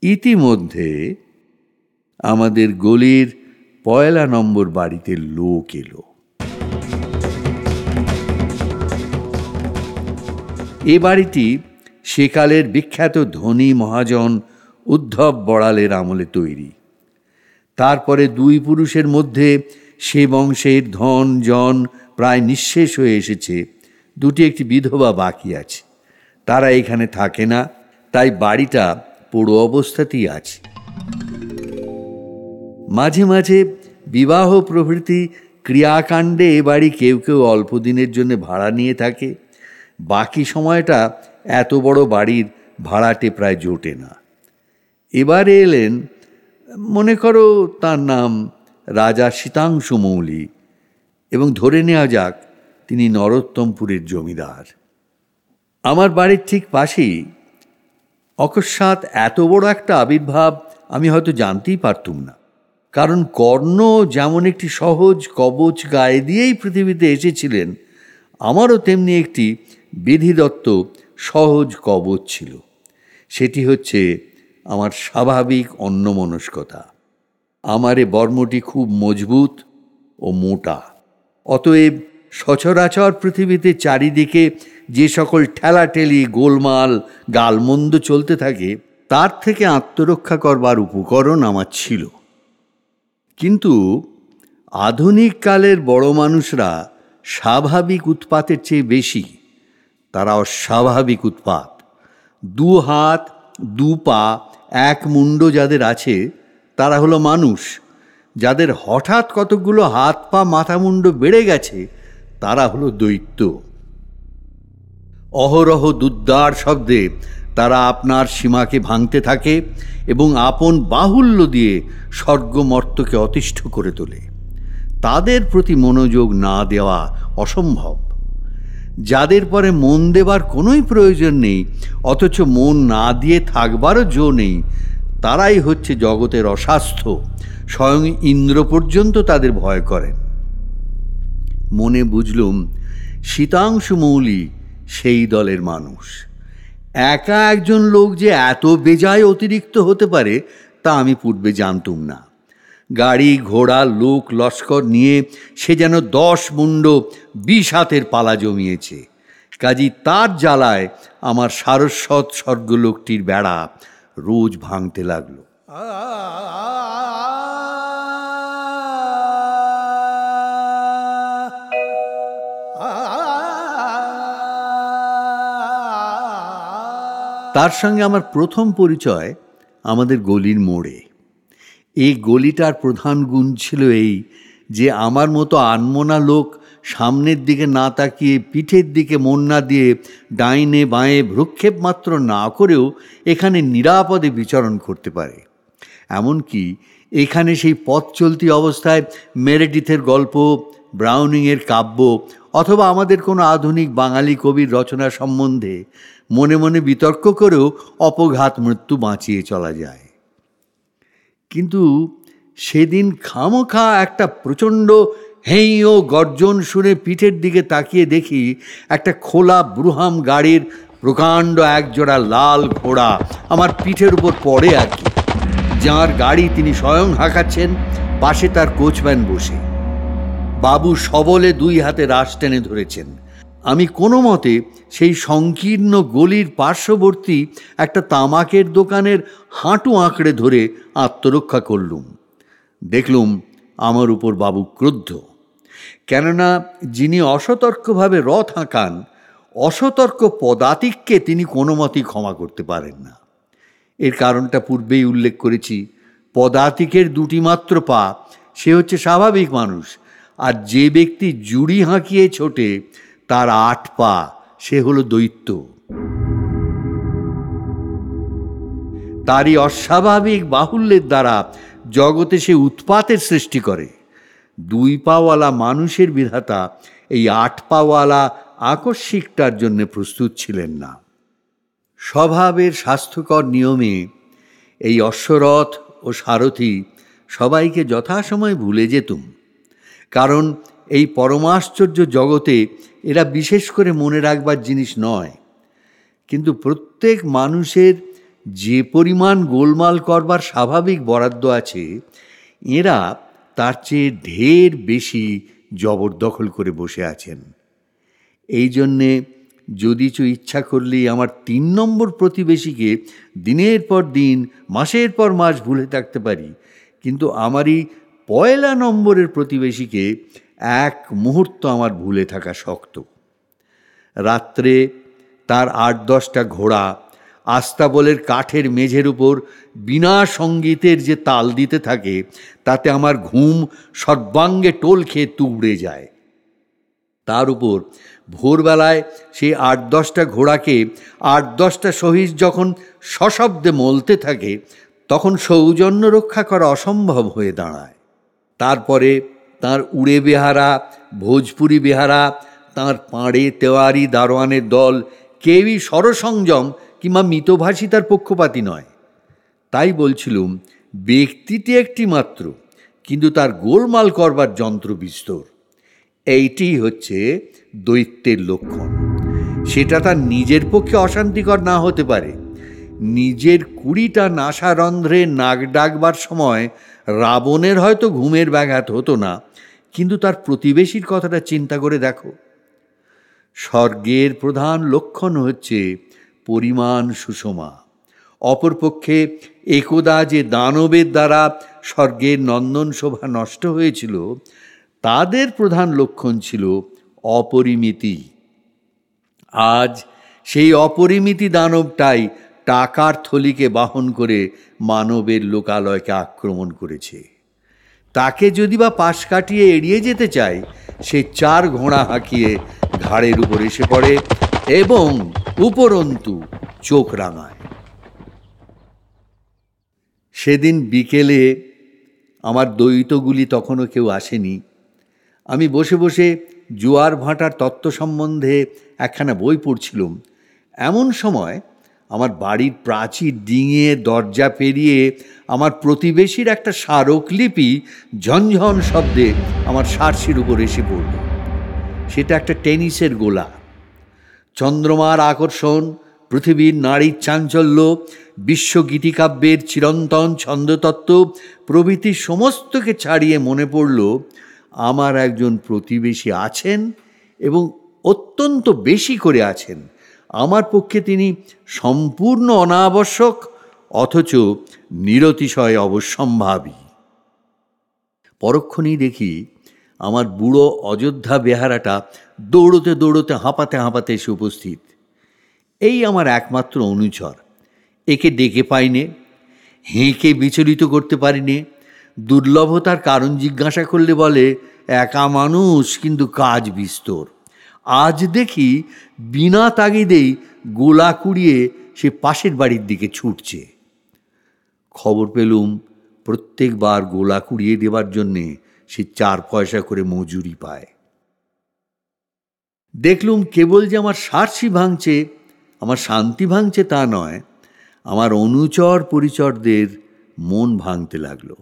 ইতিমধ্যে আমাদের গলির ১ নম্বর বাড়িতে লোক এলো। এ বাড়িটি সেকালের বিখ্যাত ধনী মহাজন উদ্ধব বড়ালের আমলে তৈরি। তারপরে ২ পুরুষের মধ্যে সে বংশের ধন জন প্রায় নিঃশেষ হয়ে এসেছে। ২টি একটি বিধবা বাকি আছে। তারা এখানে থাকে না, তাই বাড়িটা পোড়ো অবস্থাতেই আছে। মাঝে মাঝে বিবাহ প্রভৃতি ক্রিয়াকাণ্ডে এ বাড়ি কেউ কেউ অল্প দিনের জন্য ভাড়া নিয়ে থাকে। বাকি সময়টা এত বড় বাড়ির ভাড়াটে প্রায় জোটে না। এবারে এলেন, মনে করো তার নাম রাজা শীতাংশু মৌলি, এবং ধরে নেওয়া যাক তিনি নরোত্তমপুরের জমিদার। আমার বাড়ির ঠিক পাশেই অকস্মাৎ এত বড় একটা আবির্ভাব আমি হয়তো জানতেই পারতুম না। কারণ কর্ণ যেমন একটি সহজ কবচ গায়ে দিয়েই পৃথিবীতে এসেছিলেন, আমারও তেমনি একটি বিধিদত্ত সহজ কবচ ছিল। সেটি হচ্ছে আমার স্বাভাবিক অন্যমনস্কতা। আমার এ বর্মটি খুব মজবুত ও মোটা। অতএব সচরাচর পৃথিবীতে চারিদিকে যে সকল ঠেলাঠেলি গোলমাল গালমন্দ চলতে থাকে, তার থেকে আত্মরক্ষা করবার উপকরণ আমার ছিল। কিন্তু আধুনিক কালের বড় মানুষরা স্বাভাবিক উৎপাতের চেয়ে বেশি, তারা অস্বাভাবিক উৎপাত। 2 হাত 2 পা 1 মুন্ড যাদের আছে তারা হলো মানুষ। যাদের হঠাৎ কতগুলো হাত পা মাথা মুন্ড বেড়ে গেছে তারা হলো দৈত্য। অহরহ দুদ্দার শব্দে তারা আপনার সীমাকে ভাঙতে থাকে এবং আপন বাহুল্য দিয়ে স্বর্গমর্তকে অতিষ্ঠ করে তোলে। তাদের প্রতি মনোযোগ না দেওয়া অসম্ভব। যাদের পরে মন দেবার কোনোই প্রয়োজন নেই, অথচ মন না দিয়ে থাকবারও জো নেই, তারাই হচ্ছে জগতের অস্বাস্থ্য। স্বয়ং ইন্দ্র পর্যন্ত তাদের ভয় করেন। মনে বুঝলুম শীতাংশু মৌলি সেই দলের মানুষ। একা একজন লোক যে এত বেজায় অতিরিক্ত হতে পারে তা আমি পূর্বে জানতুম না। গাড়ি ঘোড়া লোক লস্কর নিয়ে সে যেন 10 মুন্ড 20 হাতের পালা জমিয়েছে। কাজী তার জ্বালায় আমার সারস্বত স্বর্গলোকটির বেড়া রোজ ভাঙতে লাগল। তার সঙ্গে আমার প্রথম পরিচয় আমাদের গলির মোড়ে। এই গলিটার প্রধান গুণ ছিল এই যে আমার মতো আনমনা লোক সামনের দিকে না তাকিয়ে পিঠের দিকে মন না দিয়ে ডাইনে বাঁয়ে ভ্রুক্ষেপ মাত্র না করেও এখানে নিরাপদে বিচরণ করতে পারে। এমনকি এখানে সেই পথ চলতি অবস্থায় মেরেডিথের গল্প, ব্রাউনিংয়ের কাব্য অথবা আমাদের কোনো আধুনিক বাঙালি কবির রচনা সম্বন্ধে মনে মনে বিতর্ক করেও অপঘাত মৃত্যু বাঁচিয়ে চলা যায়। কিন্তু সেদিন খামোখা একটা প্রচণ্ড হেই ও গর্জন শুনে পিঠের দিকে তাকিয়ে দেখি একটা খোলা ব্রুহাম গাড়ির প্রকাণ্ড একজোড়া লাল ঘোড়া আমার পিঠের উপর পড়ে আর কি। যাঁর গাড়ি তিনি স্বয়ং হাঁকাচ্ছেন, পাশে তার কোচম্যান বসে। বাবু সবলে 2 হাতে রাশ টেনে ধরেছেন। আমি কোনো মতে সেই সংকীর্ণ গলির পার্শ্ববর্তী একটা তামাকের দোকানের হাঁটু আঁকড়ে ধরে আত্মরক্ষা করলুম। দেখলুম আমার উপর বাবু ক্রুদ্ধ। কেননা যিনি অসতর্কভাবে রথ হাঁকান, অসতর্ক পদাতিককে তিনি কোনো মতেই ক্ষমা করতে পারেন না। এর কারণটা পূর্বেই উল্লেখ করেছি। পদাতিকের 2টি মাত্র পা, সে হচ্ছে স্বাভাবিক মানুষ। আর যে ব্যক্তি জুড়ি হাঁকিয়ে ছোটে তার 8 পা, সে হলো দৈত্য। তারই অস্বাভাবিক বাহুল্যের দ্বারা জগতে সে উৎপাতের সৃষ্টি করে। 2 পাওয়ালা মানুষের বিধাতা এই 8 পাওয়ালা আকস্মিকটার জন্য প্রস্তুত ছিলেন না। স্বভাবের স্বাস্থ্যকর নিয়মে এই অশ্বরথ ও সারথি সবাইকে যথাসময় ভুলে যেতুম। কারণ এই পরমাশ্চর্য জগতে এরা বিশেষ করে মনে রাখবার জিনিস নয়। কিন্তু প্রত্যেক মানুষের যে পরিমাণ গোলমাল করবার স্বাভাবিক বরাদ্দ আছে, এরা তার চেয়ে ঢের বেশি জবরদখল করে বসে আছেন। এই জন্যে যদিচ ইচ্ছা করলেই আমার ৩ নম্বর প্রতিবেশীকে দিনের পর দিন, মাসের পর মাস ভুলে থাকতে পারি, কিন্তু আমারই ১ নম্বরের প্রতিবেশীকে এক মুহূর্ত আমার ভুলে থাকা শক্ত। রাত্রে তার ৮-১০টা ঘোড়া আস্তাবলের কাঠের মেঝের উপর বিনা সঙ্গীতের যে তাল দিতে থাকে, তাতে আমার ঘুম সর্বাঙ্গে টোল খেয়ে তুবড়ে যায়। তার উপর ভোরবেলায় সেই ৮-১০টা ঘোড়াকে ৮-১০টা সহিস যখন সশব্দে মলতে থাকে, তখন সৌজন্য রক্ষা করা অসম্ভব হয়ে দাঁড়ায়। তারপরে তার উড়ে বেহারা, ভোজপুরি বেহারা, তাঁর পাড়ে তেওয়ারি দারোয়ানের দল কেউই স্বরসংযম কিংবা মিতভাষী তার পক্ষপাতী নয়। তাই বলছিলুম, ব্যক্তিটি একটি মাত্র, কিন্তু তার গোলমাল করবার যন্ত্র বিস্তর। এইটি হচ্ছে দৈত্যের লক্ষণ। সেটা তার নিজের পক্ষে অশান্তিকর না হতে পারে। নিজের ২০টা নাসারন্ধ্রে নাক ডাকবার সময় রাবণের হয়তো ঘুমের ব্যাঘাত হতো না, কিন্তু তার প্রতিবেশীর কথাটা চিন্তা করে দেখো। স্বর্গের প্রধান লক্ষণ হচ্ছে পরিমাণ সুষমা। অপরপক্ষে একদা যে দানবের দ্বারা স্বর্গের নন্দন শোভা নষ্ট হয়েছিল, তাদের প্রধান লক্ষণ ছিল অপরিমিতি। আজ সেই অপরিমিতি দানবটাই টাকার থলিকে বাহন করে মানবের লোকালয়কে আক্রমণ করেছে। তাকে যদি বা পাশ কাটিয়ে এড়িয়ে যেতে চায়, সে ৪ ঘোড়া হাঁকিয়ে ঘাড়ের উপর এসে পড়ে এবং উপরন্তু চোখ রাঙায়। সেদিন বিকেলে আমার দ্বৈতগুলি তখনও কেউ আসেনি। আমি বসে বসে জোয়ার ভাটার তত্ত্ব সম্বন্ধে একখানা বই পড়ছিলাম। এমন সময় আমার বাড়ির প্রাচীর ডিঙিয়ে দরজা পেরিয়ে আমার প্রতিবেশীর একটা স্মারকলিপি ঝনঝন শব্দে আমার সার্সির উপর এসে পড়ল। সেটা একটা টেনিসের গোলা। চন্দ্রমার আকর্ষণ, পৃথিবীর নারীর চাঞ্চল্য, বিশ্বগীতিকাব্যের চিরন্তন ছন্দতত্ত্ব প্রভৃতি সমস্তকে ছাড়িয়ে মনে পড়ল, আমার একজন প্রতিবেশী আছেন এবং অত্যন্ত বেশি করে আছেন। আমার পক্ষে তিনি সম্পূর্ণ অনাবশ্যক, অথচ নিরতিশয় অবশ্যম্ভাবী। পরক্ষণেই দেখি আমার বুড়ো অযোধ্যা বেহারাটা দৌড়তে দৌড়তে হাঁপাতে হাঁপাতে এসে উপস্থিত। এই আমার একমাত্র অনুচর। একে ডেকে পাইনে, হেঁকে বিচলিত করতে পারিনে। দুর্লভতার কারণ জিজ্ঞাসা করলে বলে, একা মানুষ, কিন্তু কাজ বিস্তর। আজ দেখি বিনা তাগিদেই গোলা কুড়িয়ে সে পাশের বাড়ির দিকে ছুটছে। খবর পেলুম প্রত্যেকবার গোলা কুড়িয়ে দেবার জন্যে সে ৪ পয়সা করে মজুরি পায়। দেখলুম কেবল যে আমার সার্সি ভাঙছে, আমার শান্তি ভাঙছে তা নয়, আমার অনুচর পরিচরদের মন ভাঙতে লাগলো।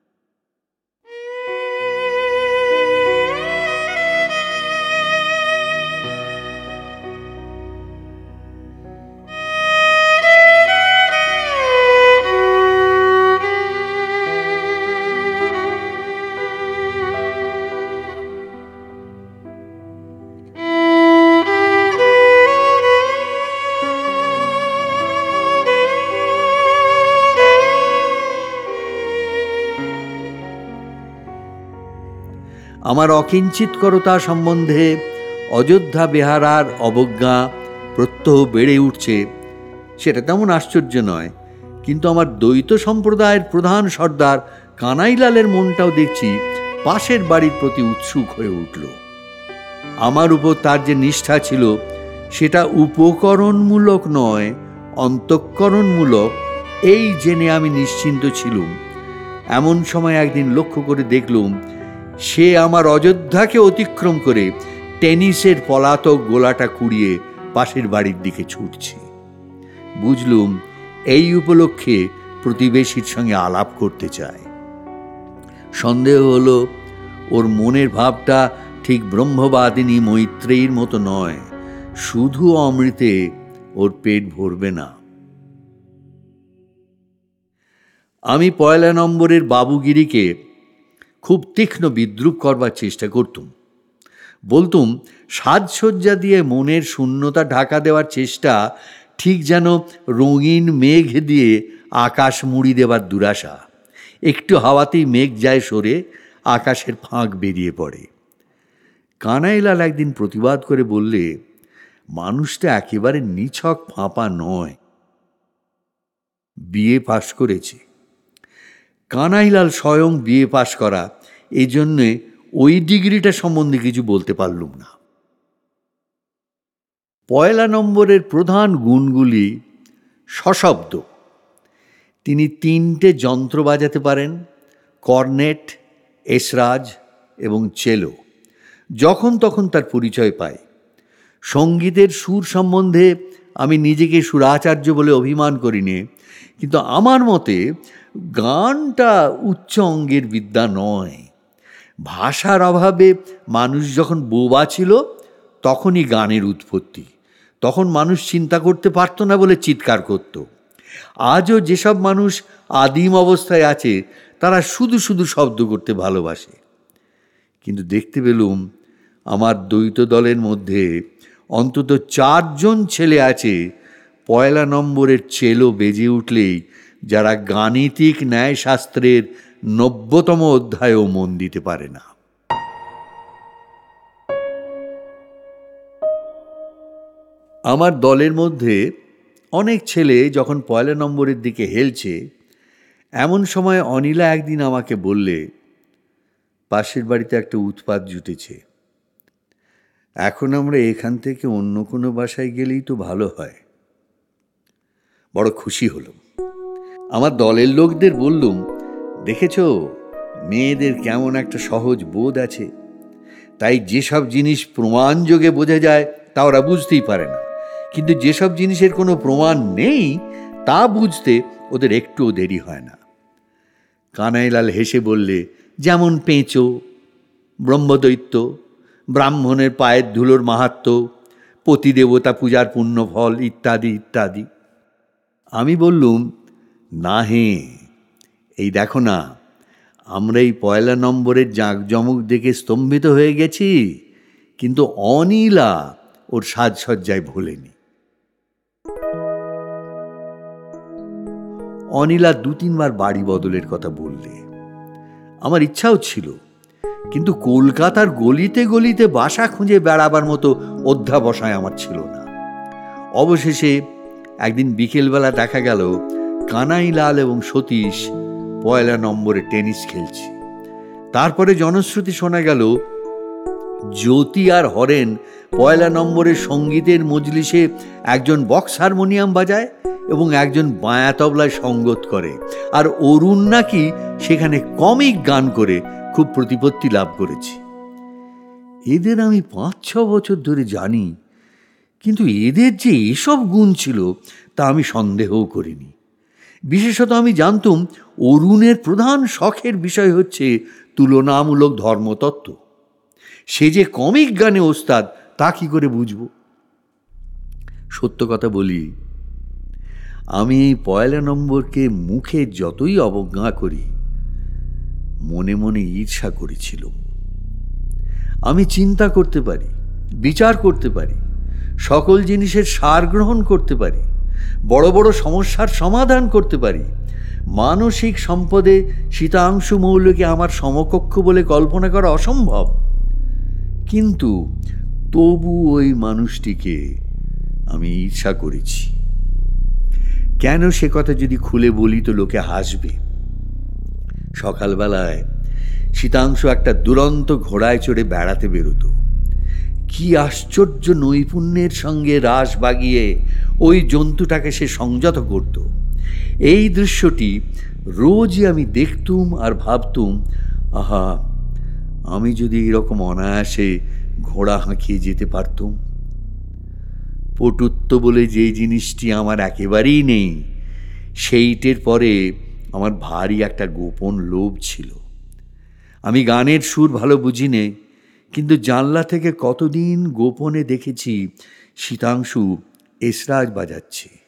আমার অকিঞ্চিতকরতা সম্বন্ধে অযোধ্যা বেহারার অবজ্ঞা প্রত্যহ বেড়ে উঠছে, সেটা তেমন আশ্চর্য নয়। কিন্তু আমার দ্বৈত সম্প্রদায়ের প্রধান সর্দার কানাইলালের মনটাও দেখছি পাশের বাড়ির প্রতি উৎসুক হয়ে উঠল। আমার উপর তার যে নিষ্ঠা ছিল, সেটা উপকরণমূলক নয়, অন্তঃকরণমূলক, এই জেনে আমি নিশ্চিন্ত ছিলুম। এমন সময় একদিন লক্ষ্য করে দেখলুম সে আমার অযোধ্যাকে অতিক্রম করে টেনিসের পলাতক গোলাটা কুড়িয়ে পাশের বাড়ির দিকে ছুটছে। বুঝলুম এই উপলক্ষে প্রতিবেশীর সঙ্গে আলাপ করতে চায়। সন্দেহ হলো ওর মনের ভাবটা ঠিক ব্রহ্মবাদিনী মৈত্রেয়ীর মতো নয়। শুধু অমৃতে ওর পেট ভরবে না। আমি ১লা নম্বরের বাবুগিরিকে খুব তীক্ষ্ণ বিদ্রূপ করবার চেষ্টা করতুম। বলতুম সাজসজ্জা দিয়ে মনের শূন্যতা ঢাকা দেওয়ার চেষ্টা ঠিক যেন রঙিন মেঘ দিয়ে আকাশ মুড়ি দেবার দুরাশা। একটু হাওয়াতেই মেঘ যায় সরে, আকাশের ফাঁক বেরিয়ে পড়ে। কানাইলাল একদিন প্রতিবাদ করে বললে, মানুষটা একেবারে নিছক ফাঁপা নয়, বিএ পাশ করেছে। কানাইলাল স্বয়ং বিএ পাশ করা, এই জন্যে ওই ডিগ্রিটা সম্বন্ধে কিছু বলতে পারলুম না। ১লা নম্বরের প্রধান গুণগুলি সশব্দ। তিনি ৩টে যন্ত্র বাজাতে পারেন, কর্নেট, এসরাজ এবং চেলো। যখন তখন তার পরিচয় পাই। সঙ্গীতের সুর সম্বন্ধে আমি নিজেকে সুরাচার্য বলে অভিমান করিনি, কিন্তু আমার মতে গানটা উচ্চ অঙ্গের বিদ্যা নয়। ভাষার অভাবে মানুষ যখন বোবা ছিল তখনই গানের উৎপত্তি। তখন মানুষ চিন্তা করতে পারত না বলে চিৎকার করত। আজও যেসব মানুষ আদিম অবস্থায় আছে তারা শুধু শুধু শব্দ করতে ভালোবাসে। কিন্তু দেখতে পেলুম আমার দ্বৈত দলের মধ্যে অন্তত ৪ জন ছেলে আছে ১লা নম্বরের চেলো বেজে উঠলেই যারা গাণিতিক ন্যায়শাস্ত্রের ৯০তম অধ্যায়েও মন দিতে পারে না। আমার দলের মধ্যে অনেক ছেলে যখন ১লা নম্বরের দিকে হেলছে, এমন সময় অনিলা একদিন আমাকে বললে, পাশের বাড়িতে একটা উৎপাত জুটেছে, এখন আমরা এখান থেকে অন্য কোনো বাসায় গেলেই তো ভালো হয়। বড় খুশি হলাম। আমার দলের লোকদের বললুম, দেখেছ মেয়েদের কেমন একটা সহজ বোধ আছে, তাই যেসব জিনিস প্রমাণযোগে বোঝা যায় তা ওরা বুঝতেই পারে না, কিন্তু যেসব জিনিসের কোনো প্রমাণ নেই তা বুঝতে ওদের একটুও দেরি হয় না। কানাইলাল হেসে বললে, যেমন পেঁচো, ব্রহ্মদৈত্য, ব্রাহ্মণের পায়ের ধুলোর মাহাত্ম্য, পতিদেবতা পূজার পুণ্যফল ইত্যাদি ইত্যাদি। আমি বললুম, না হে, এই দেখো না, আমরা এই ১লা নম্বরের জাঁকজমক দেখে স্তম্ভিত হয়ে গেছি, কিন্তু অনিলা ওর সাজসজ্জায় ভোলেনি। অনিলা ২-৩ বার বাড়ি বদলের কথা বললে। আমার ইচ্ছাও ছিল, কিন্তু কলকাতার গলিতে গলিতে বাসা খুঁজে বেড়াবার মতো অধ্যাবসায় আমার ছিল না। অবশেষে একদিন বিকেলবেলা দেখা গেল কানাইলাল এবং সতীশ ১লা নম্বরে টেনিস খেলছে। তারপরে জনশ্রুতি শোনা গেল জ্যোতি আর হরেন ১লা নম্বরের সঙ্গীতের মজলিসে একজন বক্স হারমোনিয়াম বাজায় এবং একজন বাঁয়া তবলায় সঙ্গত করে, আর অরুণ নাকি সেখানে কমিক গান করে খুব প্রতিপত্তি লাভ করেছে। এদের আমি ৫-৬ বছর ধরে জানি, কিন্তু এদের যে এসব গুণ ছিল তা আমি সন্দেহও করিনি। বিশেষত আমি জানতুম অরুণের প্রধান শখের বিষয় হচ্ছে তুলনামূলক ধর্মতত্ত্ব। সে যে কমিক গানে ওস্তাদ তা কি করে বুঝব? সত্য কথা বলি, আমি এই ১লা নম্বরকে মুখে যতই অবজ্ঞা করি, মনে মনে ঈর্ষা করেছিলাম। আমি চিন্তা করতে পারি, বিচার করতে পারি, সকল জিনিসের সার গ্রহণ করতে পারি, বড় বড় সমস্যার সমাধান করতে পারি। মানসিক সম্পদে শীতাংশু মৌলকে আমার সমকক্ষ বলে কল্পনা করা অসম্ভব, কিন্তু তবু ওই মানুষটিকে আমি ঈর্ষা করেছি। কেন সে কথা যদি খুলে বলি তো লোকে হাসবে। সকালবেলায় শীতাংশু একটা দুরন্ত ঘোড়ায় চড়ে বেড়াতে বেরোতো। কি আশ্চর্য নৈপুণ্যের সঙ্গে রাস বাগিয়ে ওই জন্তুটাকে সে সংযত করত। এই দৃশ্যটি রোজই আমি দেখতুম আর ভাবতুম, আহা, আমি যদি এরকম অনায়াসে ঘোড়া হাঁকিয়ে যেতে পারতুম। পটুত্ব বলে যে জিনিসটি আমার একেবারেই নেই, সেইটের পরে আমার ভারী একটা গোপন লোভ ছিল। আমি গানের সুর ভালো বুঝি নে, কিন্তু জানলা থেকে কতদিন গোপনে দেখেছি শীতাংশু এসরাজ বাজাচ্ছে।